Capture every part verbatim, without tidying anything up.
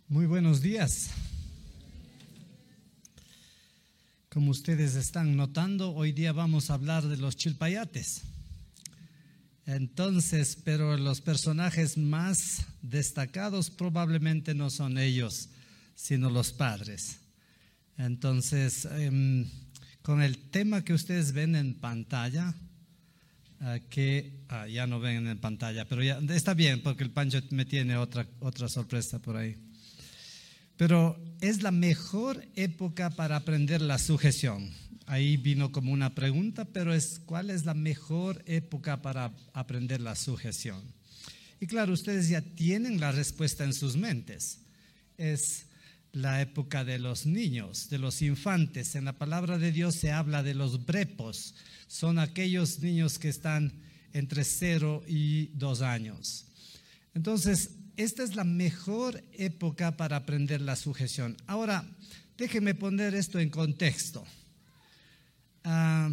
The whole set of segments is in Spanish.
Muy buenos días. Como ustedes están notando, hoy día vamos a hablar de los chilpayates. Entonces, pero los personajes más destacados probablemente no son ellos, sino los padres. Entonces, eh, con el tema que ustedes ven en pantalla, eh, que ah, ya no ven en pantalla, pero ya está bien porque el Pancho me tiene otra, otra sorpresa por ahí. Pero es la mejor época para aprender la sujeción. Ahí vino como una pregunta, pero es ¿cuál es la mejor época para aprender la sujeción? Y claro, ustedes ya tienen la respuesta en sus mentes. Es la época de los niños, de los infantes. En la palabra de Dios se habla de los brepos. Son aquellos niños que están entre cero y dos años. Entonces, esta es la mejor época para aprender la sujeción. Ahora, déjenme poner esto en contexto. Uh,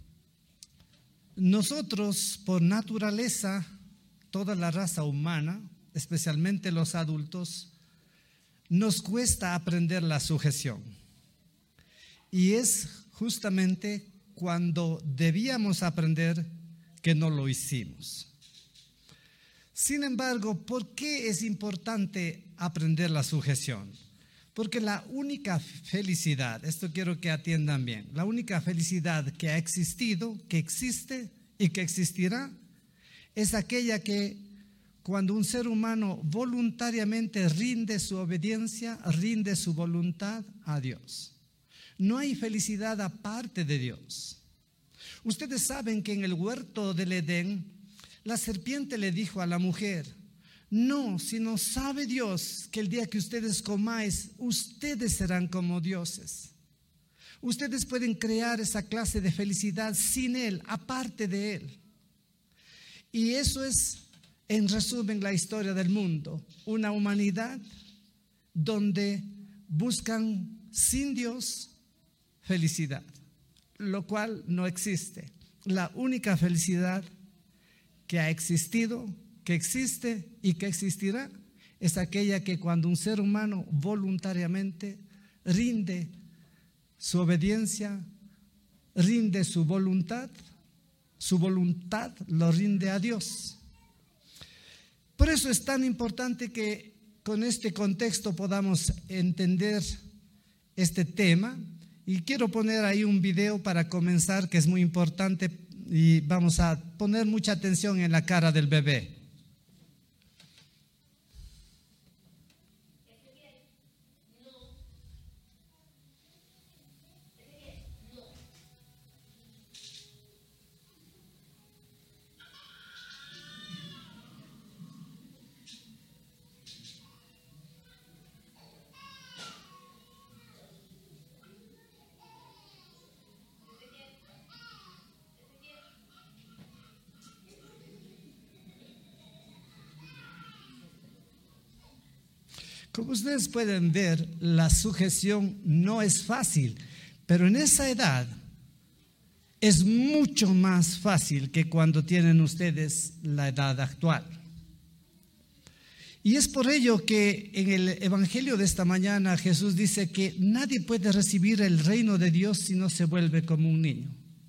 nosotros, por naturaleza, toda la raza humana, especialmente los adultos, nos cuesta aprender la sujeción. Y es justamente cuando debíamos aprender que no lo hicimos. Sin embargo, ¿por qué es importante aprender la sujeción? Porque la única felicidad, esto quiero que atiendan bien, la única felicidad que ha existido, que existe y que existirá, es aquella que cuando un ser humano voluntariamente rinde su obediencia, rinde su voluntad a Dios. No hay felicidad aparte de Dios. Ustedes saben que en el huerto del Edén, la serpiente le dijo a la mujer: no, sino sabe Dios que el día que ustedes comáis, ustedes serán como dioses. Ustedes pueden crear esa clase de felicidad sin Él, aparte de Él. Y eso es, en resumen, la historia del mundo. Una humanidad donde buscan sin Dios felicidad, lo cual no existe. La única felicidad que ha existido, que existe y que existirá, es aquella que cuando un ser humano voluntariamente rinde su obediencia, rinde su voluntad, su voluntad lo rinde a Dios. Por eso es tan importante que con este contexto podamos entender este tema. Y quiero poner ahí un video para comenzar, que es muy importante. Y vamos a poner mucha atención en la cara del bebé. Como ustedes pueden ver, la sujeción no es fácil, pero en esa edad es mucho más fácil que cuando tienen ustedes la edad actual. Y es por ello que en el Evangelio de esta mañana Jesús dice que nadie puede recibir el reino de Dios si no se vuelve como un niño.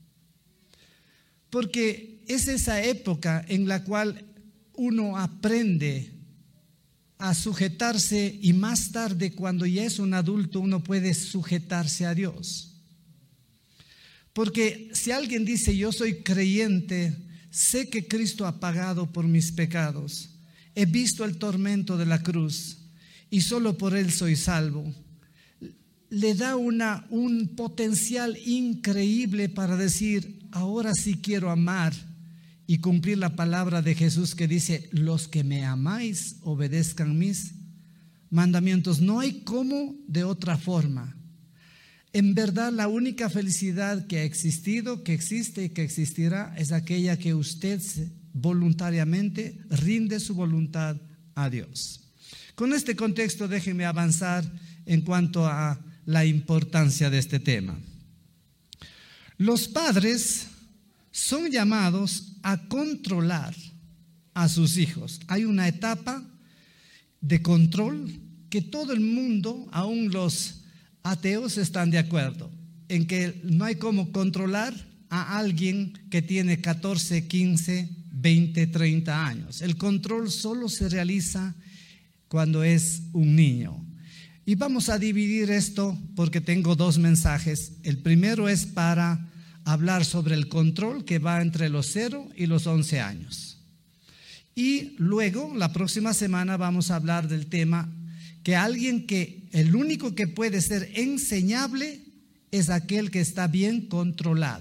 Porque es esa época en la cual uno aprende a sujetarse, y más tarde, cuando ya es un adulto, uno puede sujetarse a Dios. Porque si alguien dice: yo soy creyente, sé que Cristo ha pagado por mis pecados, he visto el tormento de la cruz y solo por Él soy salvo, le da una, un potencial increíble para decir: ahora sí quiero amar y cumplir la palabra de Jesús que dice: los que me amáis, obedezcan mis mandamientos. No hay cómo de otra forma. En verdad, la única felicidad que ha existido, que existe y que existirá es aquella que usted voluntariamente rinde su voluntad a Dios. Con este contexto, déjenme avanzar en cuanto a la importancia de este tema. Los padres son llamados a controlar a sus hijos. Hay una etapa de control que todo el mundo, aún los ateos, están de acuerdo en que no hay cómo controlar a alguien que tiene catorce, quince, veinte, treinta años. El control solo se realiza cuando es un niño. Y vamos a dividir esto porque tengo dos mensajes. El primero es para hablar sobre el control que va entre los cero y los once años. Y luego, la próxima semana, vamos a hablar del tema que alguien que, el único que puede ser enseñable es aquel que está bien controlado.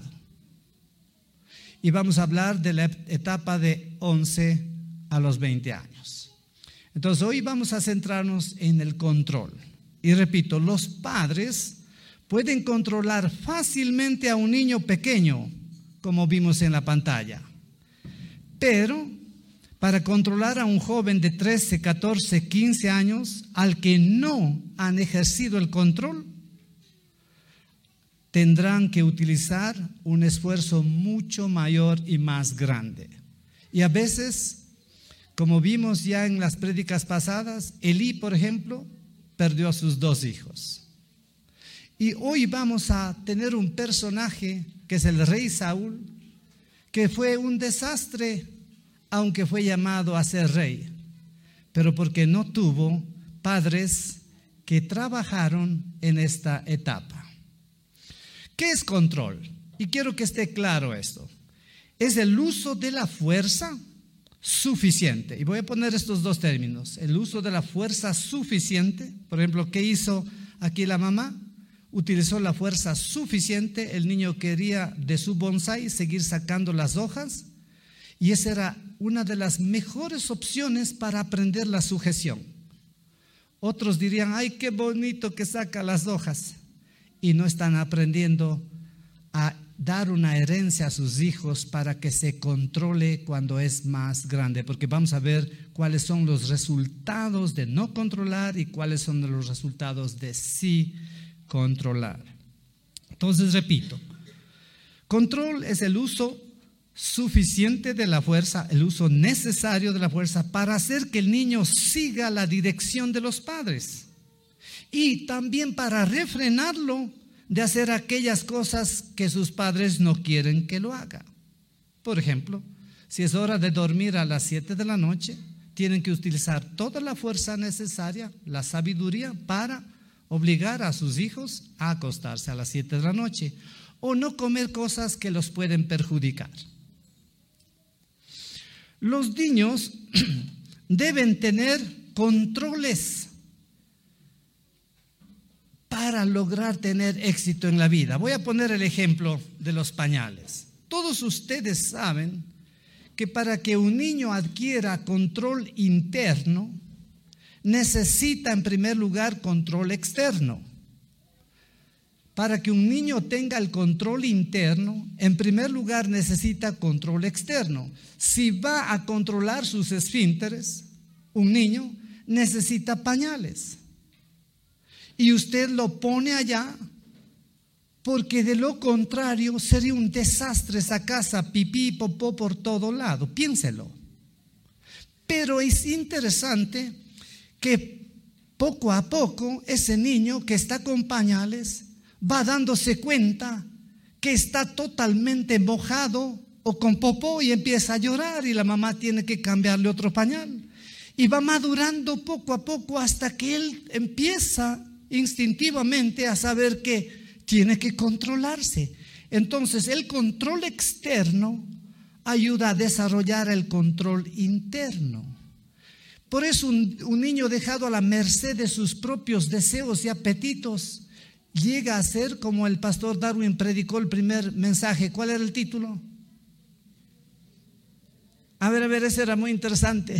Y vamos a hablar de la etapa de once a los veinte años. Entonces, hoy vamos a centrarnos en el control. Y repito, los padres pueden controlar fácilmente a un niño pequeño, como vimos en la pantalla. Pero para controlar a un joven de trece, catorce, quince años, al que no han ejercido el control, tendrán que utilizar un esfuerzo mucho mayor y más grande. Y a veces, como vimos ya en las prédicas pasadas, Elí, por ejemplo, perdió a sus dos hijos. Y hoy vamos a tener un personaje que es el rey Saúl, que fue un desastre, aunque fue llamado a ser rey, pero porque no tuvo padres que trabajaron en esta etapa. ¿Qué es control? Y quiero que esté claro esto. Es el uso de la fuerza suficiente. Y voy a poner estos dos términos. El uso de la fuerza suficiente. Por ejemplo, ¿qué hizo aquí la mamá? Utilizó la fuerza suficiente. El niño quería de su bonsái seguir sacando las hojas. Y esa era una de las mejores opciones para aprender la sujeción. Otros dirían, ay, qué bonito que saca las hojas. Y no están aprendiendo a dar una herencia a sus hijos para que se controle cuando es más grande, porque vamos a ver cuáles son los resultados de no controlar y cuáles son los resultados de sí controlar. Entonces, repito, control es el uso suficiente de la fuerza, el uso necesario de la fuerza para hacer que el niño siga la dirección de los padres y también para refrenarlo de hacer aquellas cosas que sus padres no quieren que lo haga. Por ejemplo, si es hora de dormir a las siete de la noche, tienen que utilizar toda la fuerza necesaria, la sabiduría, para obligar a sus hijos a acostarse a las siete de la noche o no comer cosas que los pueden perjudicar. Los niños deben tener controles para lograr tener éxito en la vida. Voy a poner el ejemplo de los pañales. Todos ustedes saben que para que un niño adquiera control interno, necesita en primer lugar control externo. Para que un niño tenga el control interno, en primer lugar necesita control externo. Si va a controlar sus esfínteres, un niño necesita pañales. Y usted lo pone allá, porque de lo contrario sería un desastre esa casa, pipí, popó por todo lado. Piénselo. Pero es interesante que poco a poco ese niño que está con pañales va dándose cuenta que está totalmente mojado o con popó y empieza a llorar y la mamá tiene que cambiarle otro pañal. Y va madurando poco a poco hasta que él empieza instintivamente a saber que tiene que controlarse. Entonces el control externo ayuda a desarrollar el control interno. Por eso un, un niño dejado a la merced de sus propios deseos y apetitos llega a ser como el pastor Darwin predicó el primer mensaje. ¿Cuál era el título? A ver, a ver, ese era muy interesante.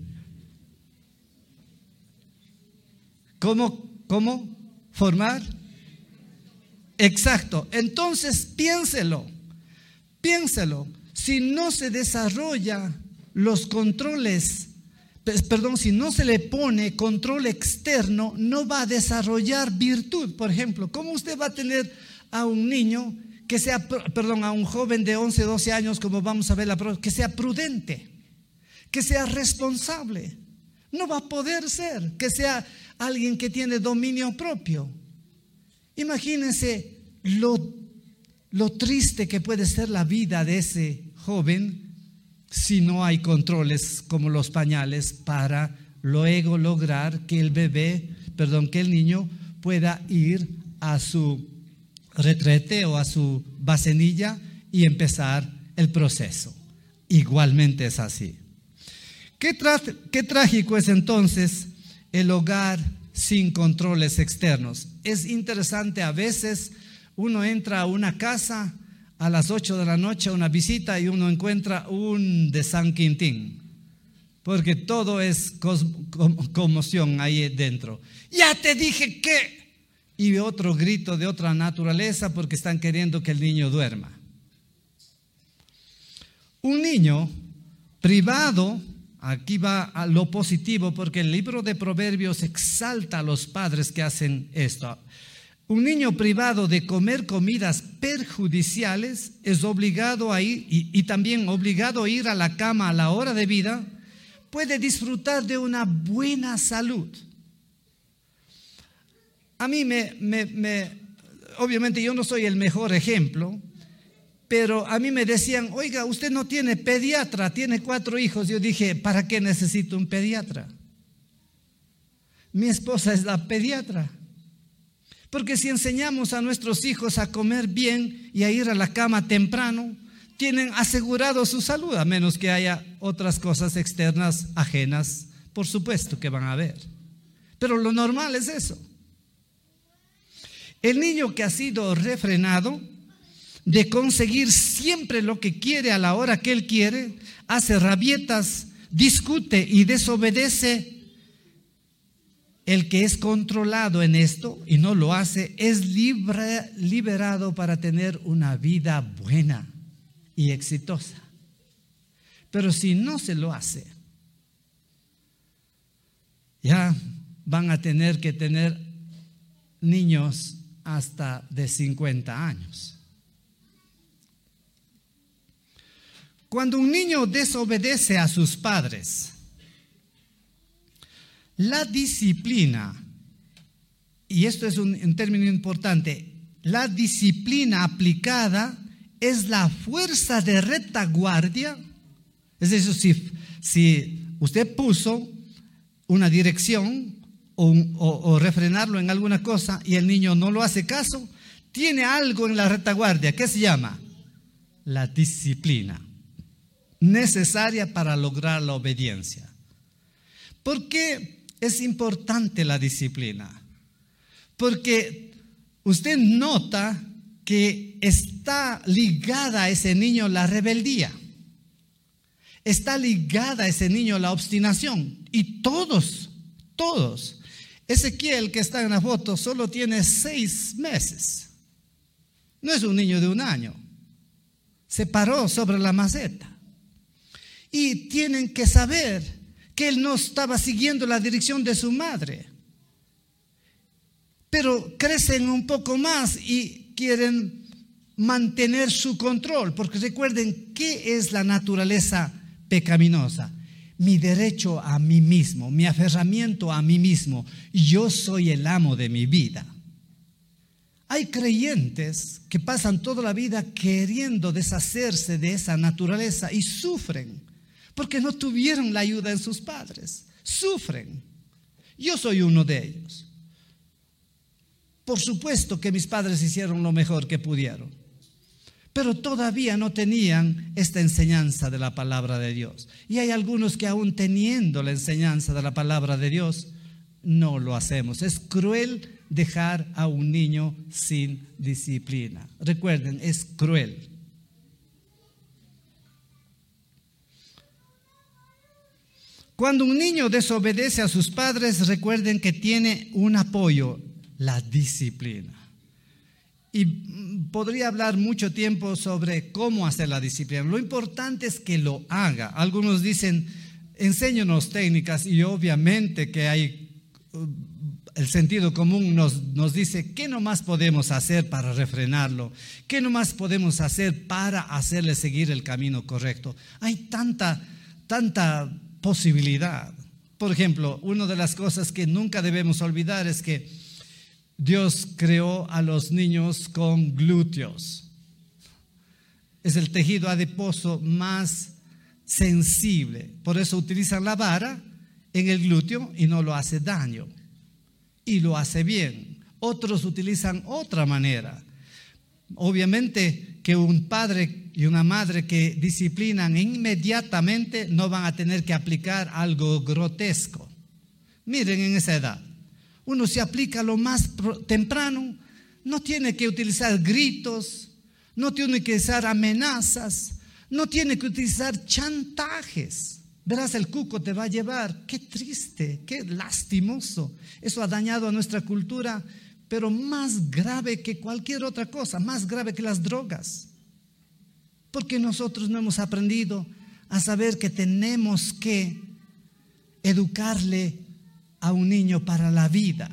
¿Cómo, cómo formar? Exacto. Entonces piénselo, piénselo. Si no se desarrolla los controles, perdón, si no se le pone control externo, no va a desarrollar virtud. Por ejemplo, ¿cómo usted va a tener a un niño que sea, perdón, a un joven de once, doce años, como vamos a ver la próxima, que sea prudente, que sea responsable? No va a poder ser, que sea alguien que tiene dominio propio. Imagínense lo, lo triste que puede ser la vida de ese joven si no hay controles como los pañales para luego lograr que el bebé, perdón, que el niño pueda ir a su retrete o a su bacenilla y empezar el proceso. Igualmente es así. ¿Qué, tra- qué trágico es entonces el hogar sin controles externos? Es interesante, a veces uno entra a una casa a las ocho de la noche a una visita y uno encuentra un de San Quintín, porque todo es cos- com- conmoción ahí dentro. Ya te dije que, y otro grito de otra naturaleza porque están queriendo que el niño duerma. Un niño privado, aquí va a lo positivo porque el libro de Proverbios exalta a los padres que hacen esto. Un niño privado de comer comidas perjudiciales es obligado a ir y, y también obligado a ir a la cama a la hora de vida, puede disfrutar de una buena salud. A mí me, me, me, obviamente yo no soy el mejor ejemplo, pero a mí me decían, oiga, usted no tiene pediatra, tiene cuatro hijos. Yo dije, ¿para qué necesito un pediatra? Mi esposa es la pediatra. Porque si enseñamos a nuestros hijos a comer bien y a ir a la cama temprano, tienen asegurado su salud, a menos que haya otras cosas externas ajenas, por supuesto que van a haber. Pero lo normal es eso. El niño que ha sido refrenado de conseguir siempre lo que quiere a la hora que él quiere, hace rabietas, discute y desobedece. El que es controlado en esto y no lo hace es libre, liberado para tener una vida buena y exitosa. Pero si no se lo hace, ya van a tener que tener niños hasta de cincuenta años. Cuando un niño desobedece a sus padres, la disciplina, y esto es un, un término importante, la disciplina aplicada es la fuerza de retaguardia. Es decir, si, si usted puso una dirección o, o, o refrenarlo en alguna cosa y el niño no lo hace caso, tiene algo en la retaguardia que se llama la disciplina, necesaria para lograr la obediencia. ¿Por qué es importante la disciplina? Porque usted nota que está ligada a ese niño la rebeldía, está ligada a ese niño la obstinación, y todos, todos, Ezequiel que está en la foto solo tiene seis meses, no es un niño de un año, se paró sobre la maceta, y tienen que saber que él no estaba siguiendo la dirección de su madre, pero crecen un poco más y quieren mantener su control, porque recuerden, ¿qué es la naturaleza pecaminosa? Mi derecho a mí mismo, mi aferramiento a mí mismo. Yo soy el amo de mi vida. Hay creyentes que pasan toda la vida queriendo deshacerse de esa naturaleza y sufren, porque no tuvieron la ayuda en sus padres. Sufren. Yo soy uno de ellos. Por supuesto que mis padres hicieron lo mejor que pudieron, pero todavía no tenían esta enseñanza de la palabra de Dios. Y hay algunos que aún teniendo la enseñanza de la palabra de Dios, no lo hacemos. Es cruel dejar a un niño sin disciplina. Recuerden, es cruel. Cuando un niño desobedece a sus padres, recuerden que tiene un apoyo: la disciplina. Y podría hablar mucho tiempo sobre cómo hacer la disciplina. Lo importante es que lo haga. Algunos dicen, enséñanos técnicas, y obviamente que hay, el sentido común nos, nos dice, ¿qué nomás podemos hacer para refrenarlo? ¿Qué nomás podemos hacer para hacerle seguir el camino correcto? Hay tanta, tanta posibilidad. Por ejemplo, una de las cosas que nunca debemos olvidar es que Dios creó a los niños con glúteos. Es el tejido adiposo más sensible. Por eso utilizan la vara en el glúteo y no lo hace daño. Y lo hace bien. Otros utilizan otra manera. Obviamente que un padre y una madre que disciplinan inmediatamente no van a tener que aplicar algo grotesco. Miren, en esa edad, uno se aplica lo más temprano, no tiene que utilizar gritos, no tiene que usar amenazas, no tiene que utilizar chantajes. Verás, el cuco te va a llevar. Qué triste, qué lastimoso. Eso ha dañado a nuestra cultura, pero más grave que cualquier otra cosa, más grave que las drogas. Porque nosotros no hemos aprendido a saber que tenemos que educarle a un niño para la vida.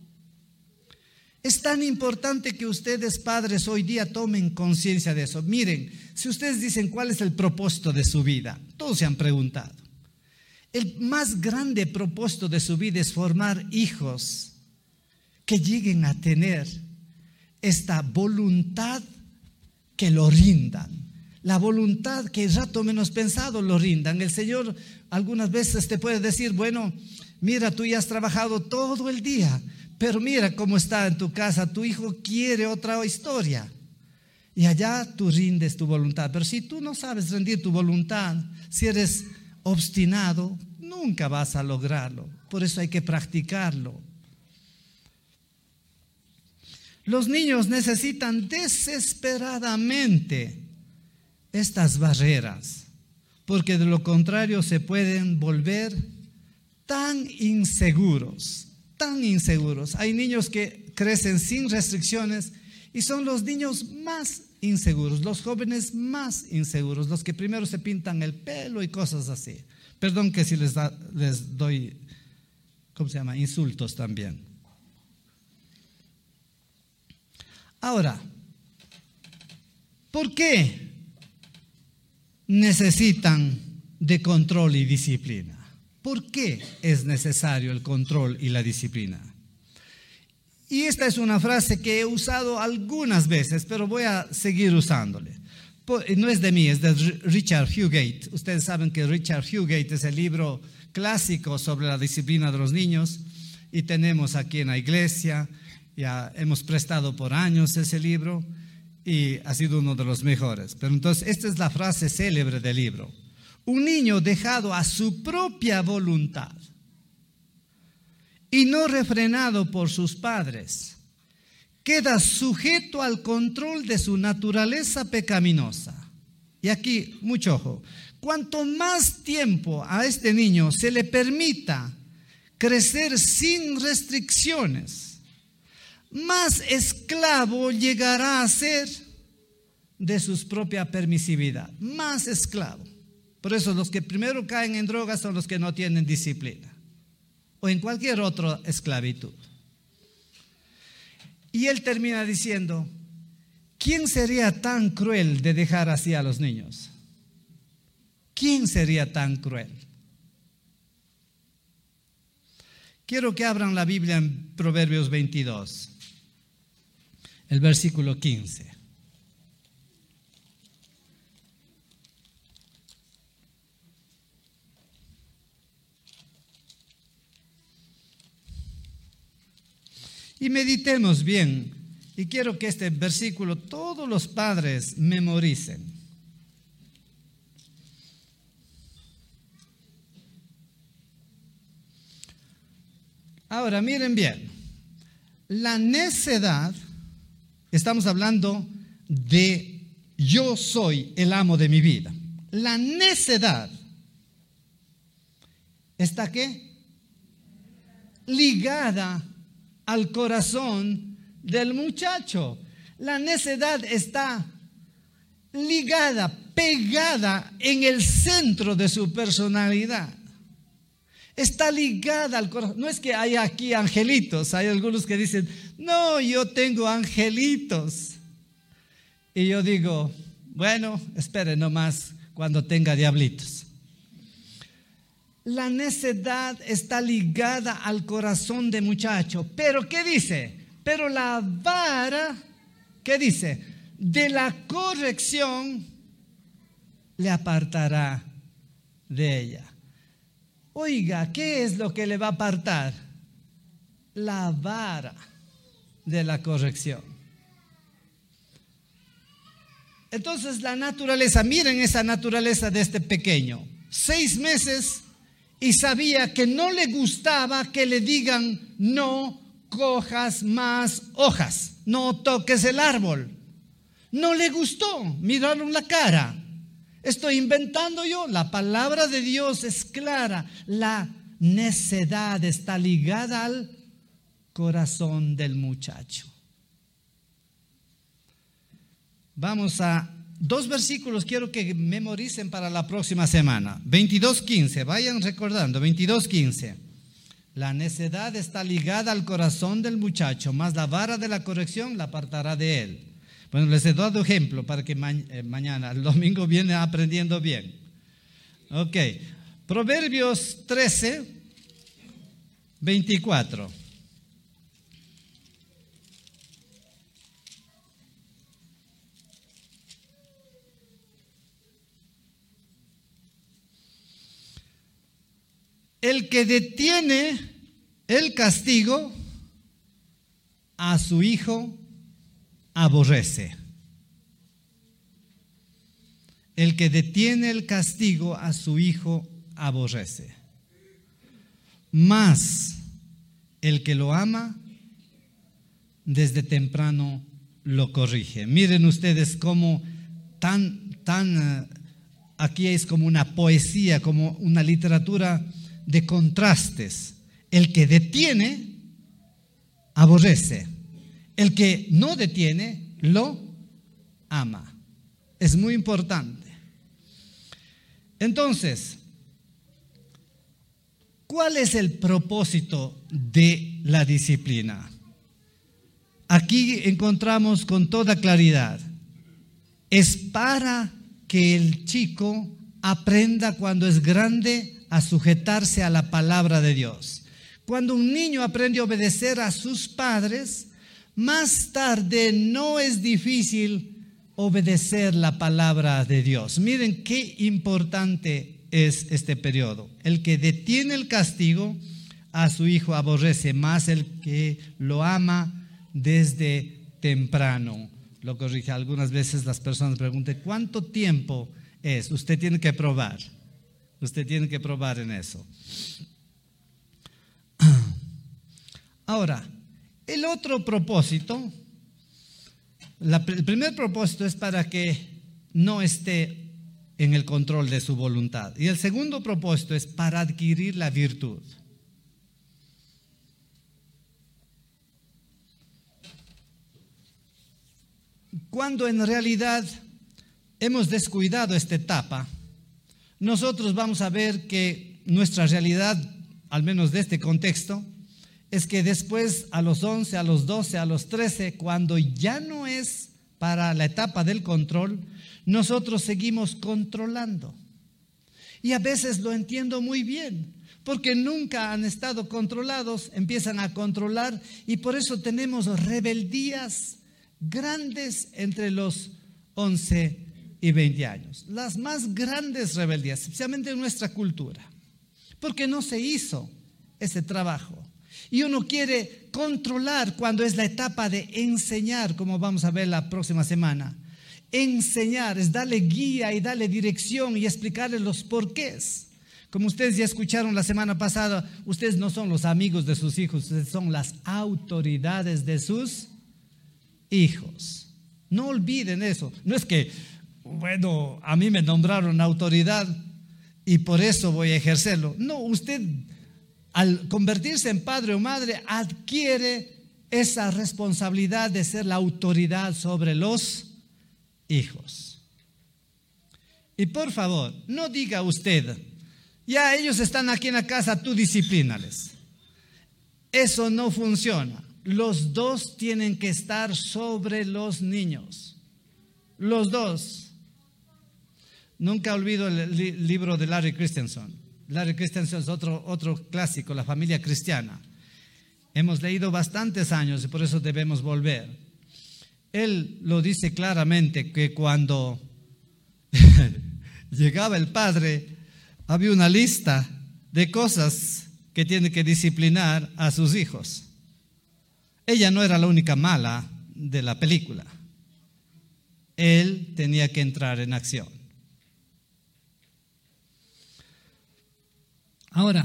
Es tan importante que ustedes, padres, hoy día tomen conciencia de eso. Miren, si ustedes dicen cuál es el propósito de su vida, todos se han preguntado. El más grande propósito de su vida es formar hijos que lleguen a tener esta voluntad que lo rindan. La voluntad que el rato menos pensado lo rindan. El Señor algunas veces te puede decir, bueno, mira, tú ya has trabajado todo el día, pero mira cómo está en tu casa, tu hijo quiere otra historia. Y allá tú rindes tu voluntad. Pero si tú no sabes rendir tu voluntad, si eres obstinado, nunca vas a lograrlo. Por eso hay que practicarlo. Los niños necesitan desesperadamente estas barreras, porque de lo contrario se pueden volver tan inseguros, tan inseguros. Hay niños que crecen sin restricciones y son los niños más inseguros, los jóvenes más inseguros, los que primero se pintan el pelo y cosas así. Perdón que si les, da, les doy, ¿cómo se llama? Insultos también. Ahora, ¿por qué necesitan de control y disciplina? ¿Por qué es necesario el control y la disciplina? Y esta es una frase que he usado algunas veces, pero voy a seguir usándole. No es de mí, es de Richard Fugate. Ustedes saben que Richard Fugate es el libro clásico sobre la disciplina de los niños y tenemos aquí en la iglesia, ya hemos prestado por años ese libro y ha sido uno de los mejores. Pero entonces esta es la frase célebre del libro. Un niño dejado a su propia voluntad y no refrenado por sus padres, queda sujeto al control de su naturaleza pecaminosa. Y aquí, mucho ojo, cuanto más tiempo a este niño se le permita crecer sin restricciones, más esclavo llegará a ser de su propia permisividad, más esclavo. Por eso los que primero caen en drogas son los que no tienen disciplina o en cualquier otra esclavitud. Y él termina diciendo, ¿quién sería tan cruel de dejar así a los niños? ¿Quién sería tan cruel? Quiero que abran la Biblia en Proverbios veintidós, el versículo quince. Y meditemos bien, y quiero que este versículo todos los padres memoricen. Ahora miren bien, la necedad, estamos hablando de yo soy el amo de mi vida. La necedad, ¿está qué? Ligada al corazón del muchacho. La necedad está ligada, pegada en el centro de su personalidad. Está ligada al corazón. No es que haya aquí angelitos. Hay algunos que dicen, no, yo tengo angelitos. Y yo digo, bueno, espere nomás cuando tenga diablitos. la necedad está ligada al corazón del muchacho. Pero ¿qué dice? Pero la vara, ¿qué dice? De la corrección le apartará de ella. Oiga, ¿qué es lo que le va a apartar? La vara de la corrección. Entonces la naturaleza, miren esa naturaleza de este pequeño. Seis meses y sabía que no le gustaba que le digan no cojas más hojas, no toques el árbol. No le gustó, miraron la cara. Estoy inventando yo, la palabra de Dios es clara. La necedad está ligada al corazón del muchacho. Vamos a dos versículos, quiero que memoricen para la próxima semana. veintidós quince, vayan recordando, veintidós quince. La necedad está ligada al corazón del muchacho, mas la vara de la corrección la apartará de él. Bueno, les he dado ejemplo para que ma- eh, mañana, el domingo, viene aprendiendo bien. Ok, Proverbios trece, veinticuatro. El que detiene el castigo a su hijo aborrece. El que detiene el castigo a su hijo aborrece. Mas el que lo ama desde temprano lo corrige. Miren ustedes cómo tan, tan, aquí es como una poesía, como una literatura de contrastes. El que detiene, aborrece. El que no detiene, lo ama. Es muy importante. Entonces, ¿cuál es el propósito de la disciplina? Aquí encontramos con toda claridad. Es para que el chico aprenda cuando es grande a sujetarse a la palabra de Dios. Cuando un niño aprende a obedecer a sus padres, más tarde no es difícil obedecer la palabra de Dios. Miren qué importante es este periodo. El que detiene el castigo a su hijo aborrece, más el que lo ama desde temprano lo corrige. Algunas veces las personas preguntan, ¿cuánto tiempo es? Usted tiene que probar. Usted tiene que probar en eso. Ahora, el otro propósito, la, el primer propósito es para que no esté en el control de su voluntad. Y el segundo propósito es para adquirir la virtud. Cuando en realidad hemos descuidado esta etapa, nosotros vamos a ver que nuestra realidad, al menos de este contexto, es que después a los once, a los doce, a los trece, cuando ya no es para la etapa del control, nosotros seguimos controlando. Y a veces lo entiendo muy bien, porque nunca han estado controlados, empiezan a controlar y por eso tenemos rebeldías grandes entre los once y veinte años. Las más grandes rebeldías, especialmente en nuestra cultura, porque no se hizo ese trabajo. Y uno quiere controlar cuando es la etapa de enseñar, como vamos a ver la próxima semana. Enseñar es darle guía y darle dirección y explicarle los porqués. Como ustedes ya escucharon la semana pasada, ustedes no son los amigos de sus hijos, ustedes son las autoridades de sus hijos. No olviden eso. No es que, bueno, a mí me nombraron autoridad y por eso voy a ejercerlo. No, usted al convertirse en padre o madre adquiere esa responsabilidad de ser la autoridad sobre los hijos. Y por favor, no diga usted, ya ellos están aquí en la casa, tú disciplínales. Eso no funciona. Los dos tienen que estar sobre los niños. Los dos. Nunca olvido el li- libro de Larry Christensen. Larry Christensen es otro, otro clásico, La familia cristiana. Hemos leído bastantes años y por eso debemos volver. Él lo dice claramente que cuando llegaba el padre, había una lista de cosas que tiene que disciplinar a sus hijos. Ella no era la única mala de la película. Él tenía que entrar en acción. Ahora,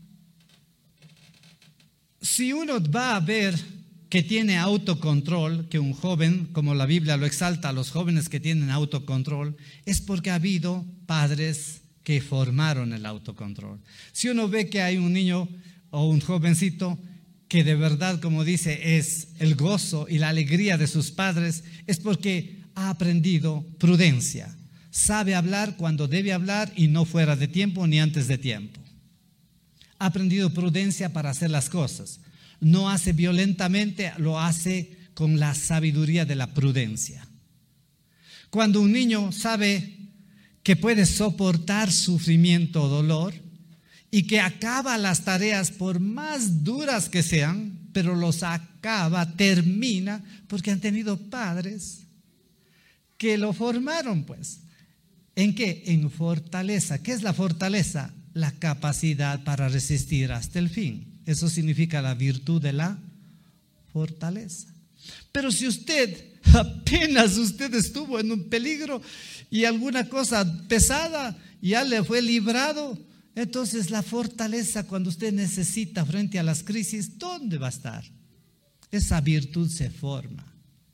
si uno va a ver que tiene autocontrol, que un joven, como la Biblia lo exalta a los jóvenes que tienen autocontrol, es porque ha habido padres que formaron el autocontrol. Si uno ve que hay un niño o un jovencito que de verdad, como dice, es el gozo y la alegría de sus padres, es porque ha aprendido prudencia. Sabe hablar cuando debe hablar y no fuera de tiempo ni antes de tiempo. Ha aprendido prudencia para hacer las cosas. No hace violentamente, lo hace con la sabiduría de la prudencia. Cuando un niño sabe que puede soportar sufrimiento o dolor y que acaba las tareas por más duras que sean, pero los acaba, termina, porque han tenido padres que lo formaron, pues. ¿En qué? En fortaleza. ¿Qué es la fortaleza? La capacidad para resistir hasta el fin. Eso significa la virtud de la fortaleza. Pero si usted, apenas usted estuvo en un peligro y alguna cosa pesada ya le fue librado, entonces la fortaleza cuando usted necesita frente a las crisis, ¿dónde va a estar? Esa virtud se forma.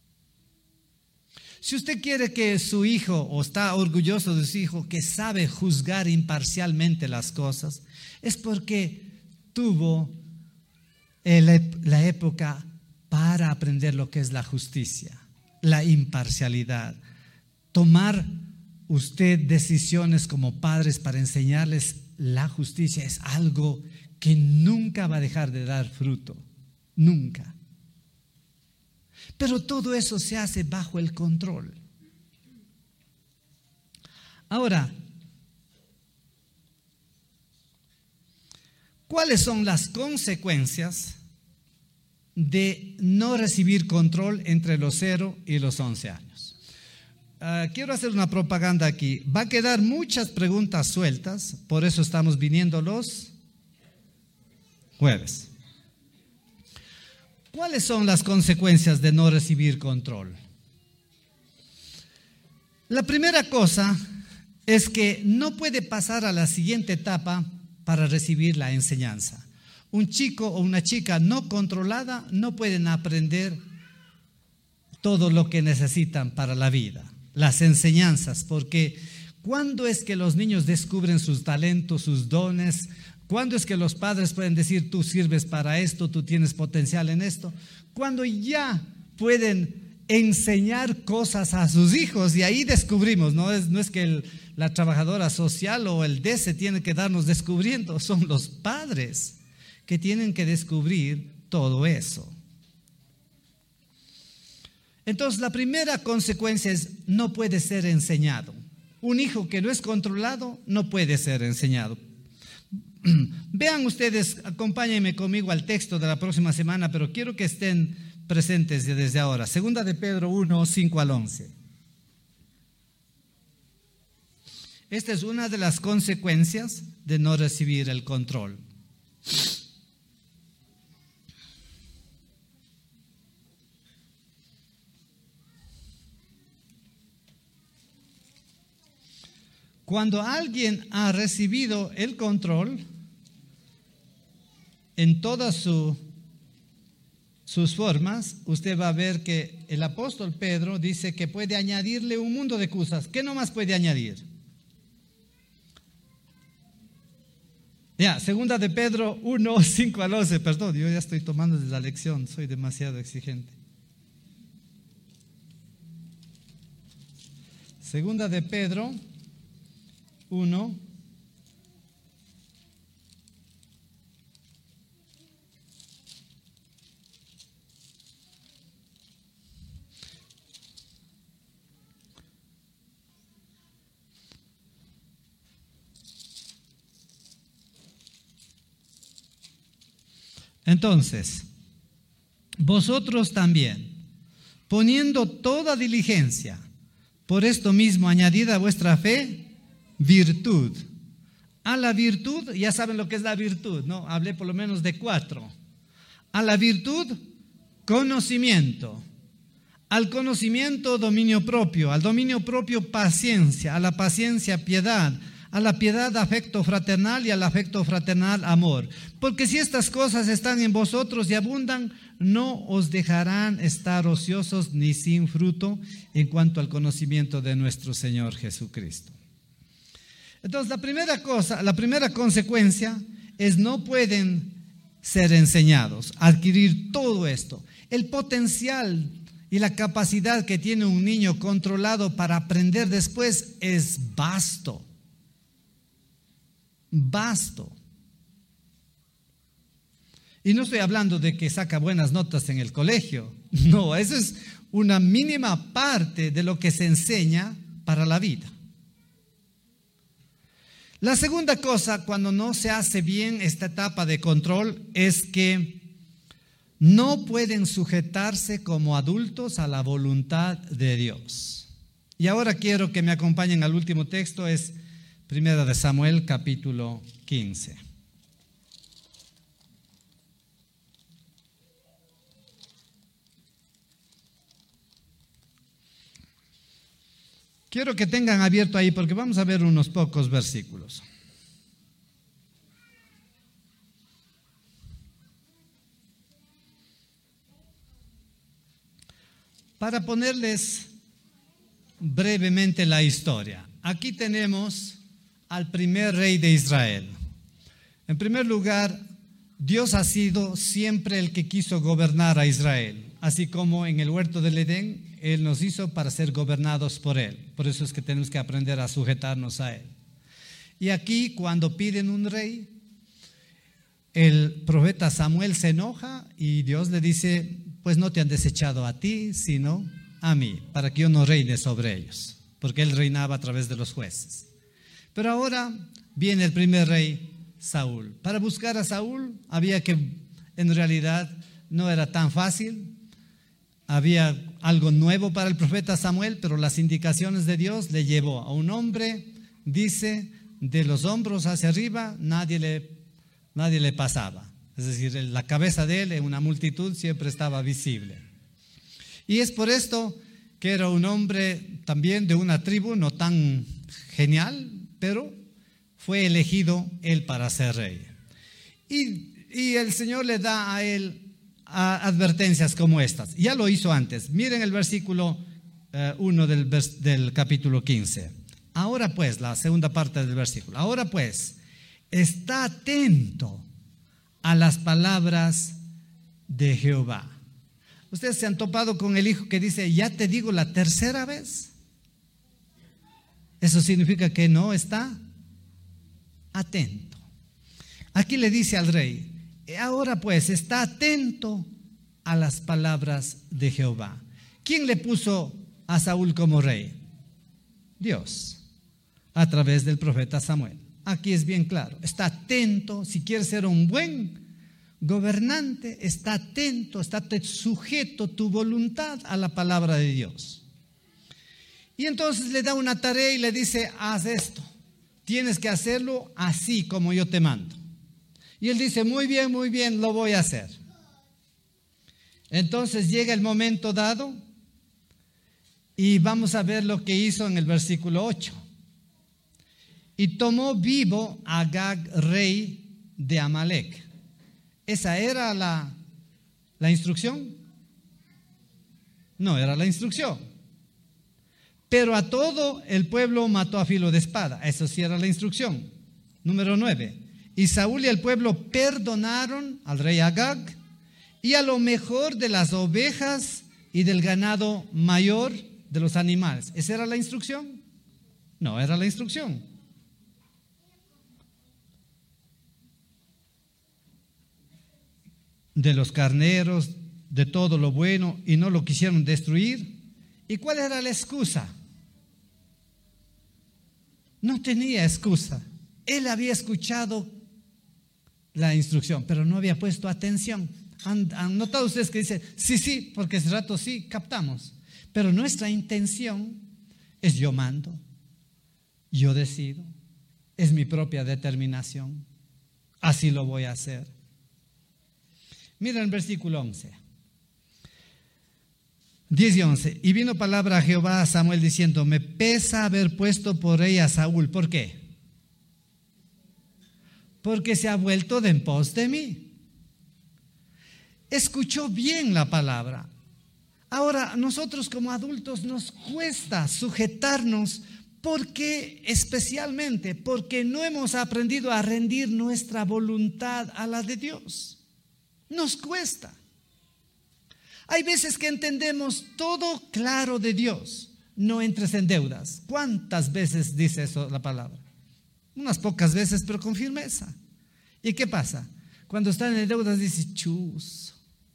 Si usted quiere que su hijo, o está orgulloso de su hijo, que sabe juzgar imparcialmente las cosas, es porque tuvo la época para aprender lo que es la justicia, la imparcialidad. Tomar usted decisiones como padres para enseñarles la justicia es algo que nunca va a dejar de dar fruto, nunca. Pero todo eso se hace bajo el control. Ahora, ¿cuáles son las consecuencias de no recibir control entre los cero y los once años? Uh, quiero hacer una propaganda aquí. Va a quedar muchas preguntas sueltas, por eso estamos viniendo los jueves. ¿Cuáles son las consecuencias de no recibir control? La primera cosa es que no puede pasar a la siguiente etapa para recibir la enseñanza. Un chico o una chica no controlada no pueden aprender todo lo que necesitan para la vida, las enseñanzas, porque ¿cuándo es que los niños descubren sus talentos, sus dones? ¿Cuándo es que los padres pueden decir, tú sirves para esto, tú tienes potencial en esto? Cuando ya pueden enseñar cosas a sus hijos, y ahí descubrimos, no es, no es que el, la trabajadora social o el D E S E tiene que darnos descubriendo, son los padres que tienen que descubrir todo eso. Entonces, la primera consecuencia es, no puede ser enseñado. Un hijo que no es controlado no puede ser enseñado. Vean ustedes, acompáñenme conmigo al texto de la próxima semana, pero quiero que estén presentes desde ahora. Segunda de Pedro uno, cinco al once. Esta es una de las consecuencias de no recibir el control. Cuando alguien ha recibido el control en todas su, sus formas, usted va a ver que el apóstol Pedro dice que puede añadirle un mundo de cosas. ¿Qué nomás puede añadir? Ya, segunda de Pedro uno, cinco al once, perdón, yo ya estoy tomando de la lección, soy demasiado exigente. Segunda de Pedro uno, Entonces, vosotros también, poniendo toda diligencia, por esto mismo añadid a vuestra fe virtud. A la virtud, ya saben lo que es la virtud, ¿no? Hablé por lo menos de cuatro. A la virtud, conocimiento. Al conocimiento, dominio propio. Al dominio propio, paciencia. A la paciencia, piedad. A la piedad, afecto fraternal, y al afecto fraternal, amor. Porque si estas cosas están en vosotros y abundan, no os dejarán estar ociosos ni sin fruto en cuanto al conocimiento de nuestro Señor Jesucristo. Entonces, la primera cosa, la primera consecuencia es no pueden ser enseñados, adquirir todo esto. El potencial y la capacidad que tiene un niño controlado para aprender después es vasto. Vasto. Y no estoy hablando de que saca buenas notas en el colegio. No, eso es una mínima parte de lo que se enseña para la vida. La segunda cosa, cuando no se hace bien esta etapa de control, es que no pueden sujetarse como adultos a la voluntad de Dios. Y ahora quiero que me acompañen al último texto, es Primera de Samuel, capítulo quince. Quiero que tengan abierto ahí porque vamos a ver unos pocos versículos. Para ponerles brevemente la historia, aquí tenemos al primer rey de Israel. En primer lugar, Dios ha sido siempre el que quiso gobernar a Israel, así como en el huerto del Edén, Él nos hizo para ser gobernados por Él. Por eso es que tenemos que aprender a sujetarnos a Él. Y aquí, cuando piden un rey, el profeta Samuel se enoja y Dios le dice, pues no te han desechado a ti, sino a mí, para que yo no reine sobre ellos, porque Él reinaba a través de los jueces. Pero ahora viene el primer rey, Saúl. Para buscar a Saúl había que, en realidad, no era tan fácil. Había algo nuevo para el profeta Samuel, pero las indicaciones de Dios le llevó a un hombre, dice, de los hombros hacia arriba, nadie le, nadie le pasaba. Es decir, la cabeza de él en una multitud siempre estaba visible. Y es por esto que era un hombre también de una tribu no tan genial, pero fue elegido él para ser rey. Y, y el Señor le da a él a advertencias como estas. Ya lo hizo antes. Miren el versículo uno uh, del, del capítulo quince. Ahora pues, la segunda parte del versículo. Ahora pues, está atento a las palabras de Jehová. Ustedes se han topado con el hijo que dice, ya te digo la tercera vez. Eso significa que no está atento. Aquí le dice al rey, ahora pues está atento a las palabras de Jehová. ¿Quién le puso a Saúl como rey? Dios, a través del profeta Samuel. Aquí es bien claro, está atento. Si quiere ser un buen gobernante, está atento, está sujeto tu voluntad a la palabra de Dios. Y entonces le da una tarea y le dice, haz esto, tienes que hacerlo así como yo te mando. Y él dice, muy bien, muy bien, lo voy a hacer. Entonces llega el momento dado y vamos a ver lo que hizo en el versículo ocho. Y tomó vivo a Agag, rey de Amalec. ¿Esa era la, la instrucción? No era la instrucción. Pero a todo el pueblo mató a filo de espada. Eso sí era la instrucción. Número nueve. Y Saúl y el pueblo perdonaron al rey Agag y a lo mejor de las ovejas y del ganado mayor de los animales. ¿Esa era la instrucción? No era la instrucción. De los carneros, de todo lo bueno, y no lo quisieron destruir. ¿Y cuál era la excusa? No tenía excusa. Él había escuchado la instrucción, pero no había puesto atención. ¿Han, han notado ustedes que dice, sí, sí, porque ese rato sí captamos? Pero nuestra intención es yo mando, yo decido, es mi propia determinación, así lo voy a hacer. Mira el versículo once. diez y once. Y vino palabra a Jehová a Samuel diciendo, me pesa haber puesto por rey a Saúl. ¿Por qué? Porque se ha vuelto de en pos de mí. Escuchó bien la palabra. Ahora, nosotros como adultos nos cuesta sujetarnos porque, especialmente, porque no hemos aprendido a rendir nuestra voluntad a la de Dios. Nos cuesta. Hay veces que entendemos todo claro de Dios. No entres en deudas. ¿Cuántas veces dice eso la palabra? Unas pocas veces, pero con firmeza. ¿Y qué pasa? Cuando están en deudas dice chus.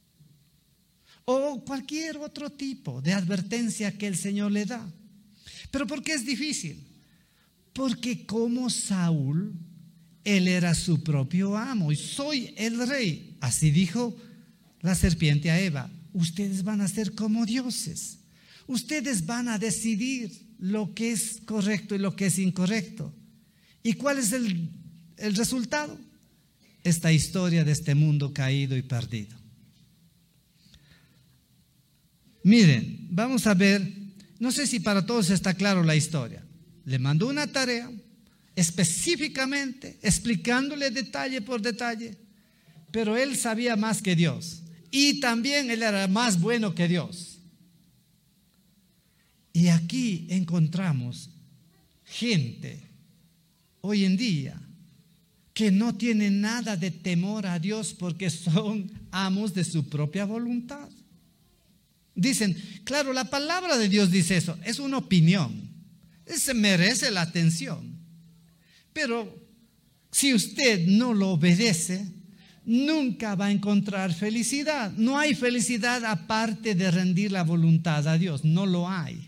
O cualquier otro tipo de advertencia que el Señor le da. ¿Pero por qué es difícil? Porque como Saúl, él era su propio amo y soy el rey. Así dijo la serpiente a Eva. Ustedes van a ser como dioses. Ustedes van a decidir lo que es correcto y lo que es incorrecto. ¿Y cuál es el, el resultado? Esta historia de este mundo caído y perdido. Miren, vamos a ver, no sé si para todos está claro la historia. Le mandó una tarea específicamente, explicándole detalle por detalle, pero él sabía más que Dios. Y también él era más bueno que Dios. Y aquí encontramos gente hoy en día que no tiene nada de temor a Dios porque son amos de su propia voluntad. Dicen, claro, la palabra de Dios dice eso, es una opinión, se merece la atención. Pero si usted no lo obedece, nunca va a encontrar felicidad. No hay felicidad aparte de rendir la voluntad a Dios, no lo hay.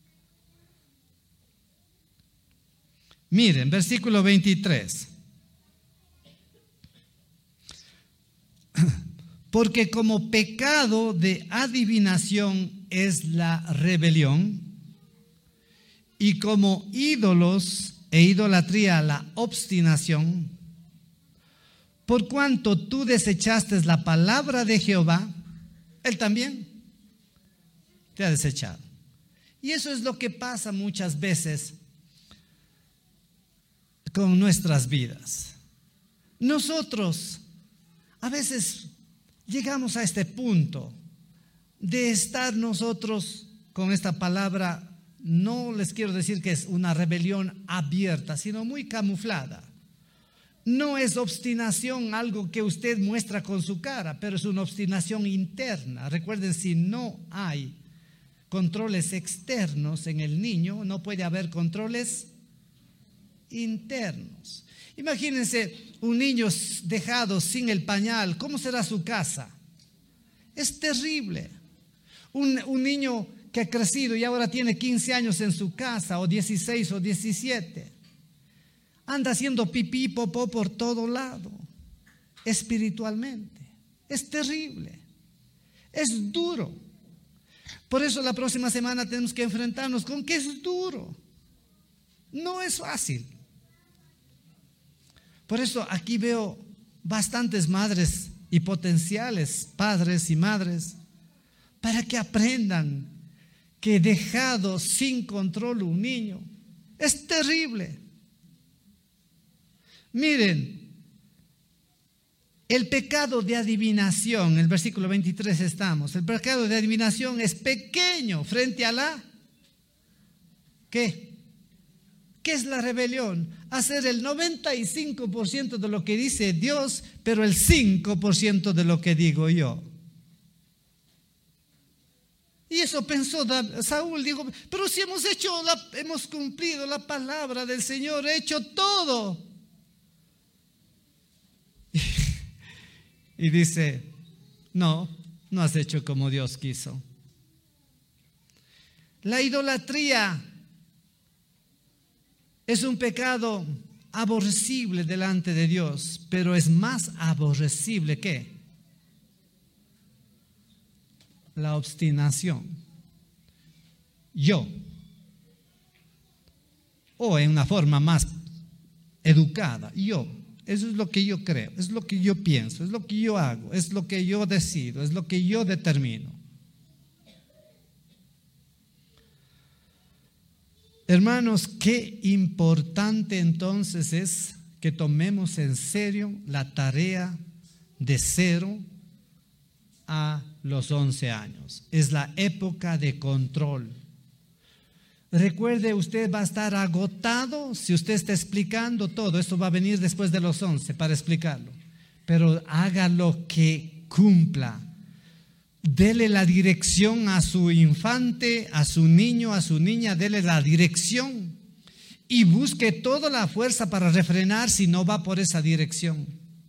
Miren, versículo veintitrés. Porque como pecado de adivinación es la rebelión, y como ídolos e idolatría la obstinación, por cuanto tú desechaste la palabra de Jehová, Él también te ha desechado. Y eso es lo que pasa muchas veces con nuestras vidas. Nosotros a veces llegamos a este punto de estar nosotros con esta palabra, no les quiero decir que es una rebelión abierta, sino muy camuflada. No es obstinación algo que usted muestra con su cara, pero es una obstinación interna. Recuerden, si no hay controles externos en el niño, no puede haber controles internos. Imagínense un niño dejado sin el pañal, ¿cómo será su casa? Es terrible. Un, un niño que ha crecido y ahora tiene quince años en su casa, o dieciséis o diecisiete, anda haciendo pipí, popó por todo lado, espiritualmente. Es terrible, es duro. Por eso la próxima semana tenemos que enfrentarnos con que es duro. No es fácil. Por eso aquí veo bastantes madres y potenciales padres y madres para que aprendan que dejado sin control un niño es terrible. Miren, el pecado de adivinación, en el versículo veintitrés estamos, el pecado de adivinación es pequeño frente a la, ¿qué? ¿Qué es la rebelión? Hacer el noventa y cinco por ciento de lo que dice Dios, pero el cinco por ciento de lo que digo yo. Y eso pensó Saúl, dijo, pero si hemos hecho, la, hemos cumplido la palabra del Señor, he hecho todo. Y dice, no, no has hecho como Dios quiso. La idolatría es un pecado aborrecible delante de Dios, pero es más aborrecible que la obstinación. Yo, o en una forma más educada, yo, eso es lo que yo creo, es lo que yo pienso, es lo que yo hago, es lo que yo decido, es lo que yo determino. Hermanos, qué importante entonces es que tomemos en serio la tarea de cero a los once años. Es la época de control. Recuerde, usted va a estar agotado si usted está explicando todo. Esto va a venir después de los once para explicarlo. Pero haga lo que cumpla. Dele la dirección a su infante, a su niño, a su niña, dele la dirección y busque toda la fuerza para refrenar si no va por esa dirección.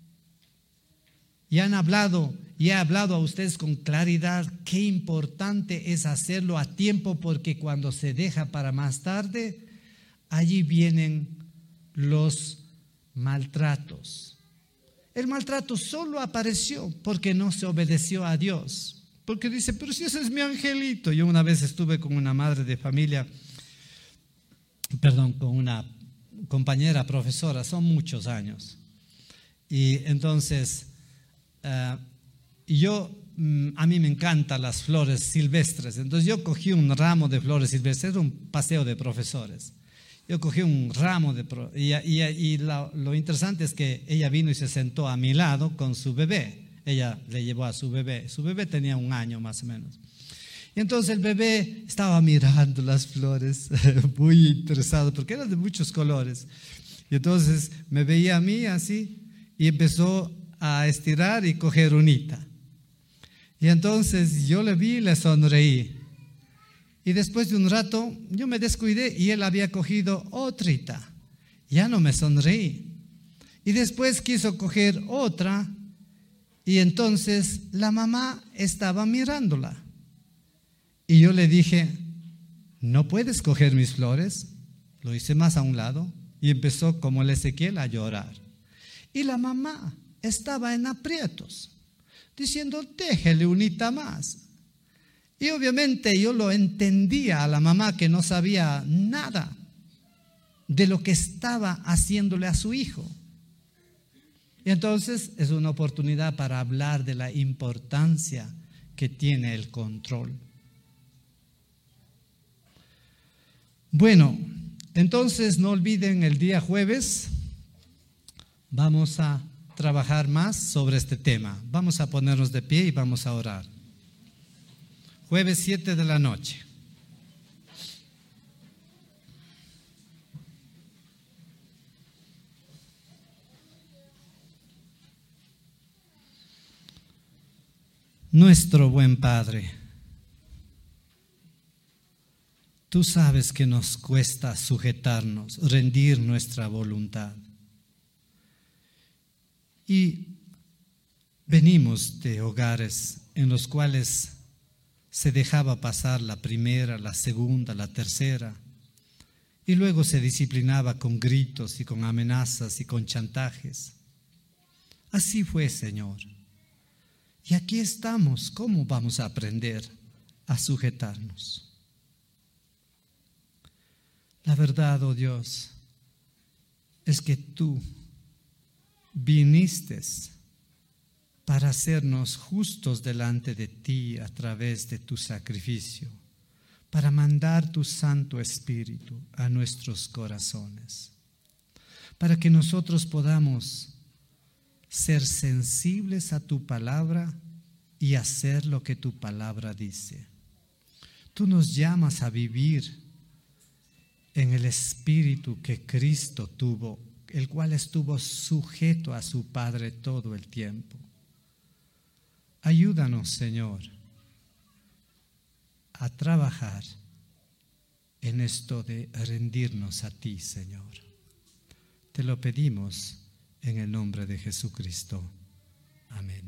Y han hablado, y he hablado a ustedes con claridad qué importante es hacerlo a tiempo, porque cuando se deja para más tarde, allí vienen los maltratos. El maltrato solo apareció porque no se obedeció a Dios. Porque dice, pero si ese es mi angelito. Yo una vez estuve con una madre de familia, perdón, con una compañera profesora, son muchos años. Y entonces, uh, yo, um, a mí me encantan las flores silvestres. Entonces yo cogí un ramo de flores silvestres, era un paseo de profesores. Yo cogí un ramo de pro, y, y, y la, lo interesante es que ella vino y se sentó a mi lado con su bebé. Ella le llevó a su bebé. Su bebé tenía un año más o menos. Y entonces el bebé estaba mirando las flores, muy interesado, porque eran de muchos colores. Y entonces me veía a mí así y empezó a estirar y coger unita. Y entonces yo le vi y le sonreí. Y después de un rato yo me descuidé y él había cogido otrita. Ya no me sonreí. Y después quiso coger otra. Y entonces la mamá estaba mirándola. Y yo le dije, ¿no puedes coger mis flores? Lo hice más a un lado y empezó como el Ezequiel a llorar. Y la mamá estaba en aprietos, diciendo, déjele unita más. Y obviamente yo lo entendía a la mamá, que no sabía nada de lo que estaba haciéndole a su hijo. Y entonces es una oportunidad para hablar de la importancia que tiene el control. Bueno, entonces no olviden, el día jueves vamos a trabajar más sobre este tema. Vamos a ponernos de pie y vamos a orar. Jueves siete de la noche. Nuestro buen Padre, tú sabes que nos cuesta sujetarnos, rendir nuestra voluntad. Y venimos de hogares en los cuales se dejaba pasar la primera, la segunda, la tercera, y luego se disciplinaba con gritos y con amenazas y con chantajes. Así fue, Señor. Y aquí estamos. ¿Cómo vamos a aprender a sujetarnos? La verdad, oh Dios, es que tú viniste para hacernos justos delante de ti a través de tu sacrificio, para mandar tu Santo Espíritu a nuestros corazones, para que nosotros podamos ser sensibles a tu palabra y hacer lo que tu palabra dice. Tú nos llamas a vivir en el espíritu que Cristo tuvo, el cual estuvo sujeto a su Padre todo el tiempo. Ayúdanos, Señor, a trabajar en esto de rendirnos a ti, Señor. Te lo pedimos en el nombre de Jesucristo. Amén.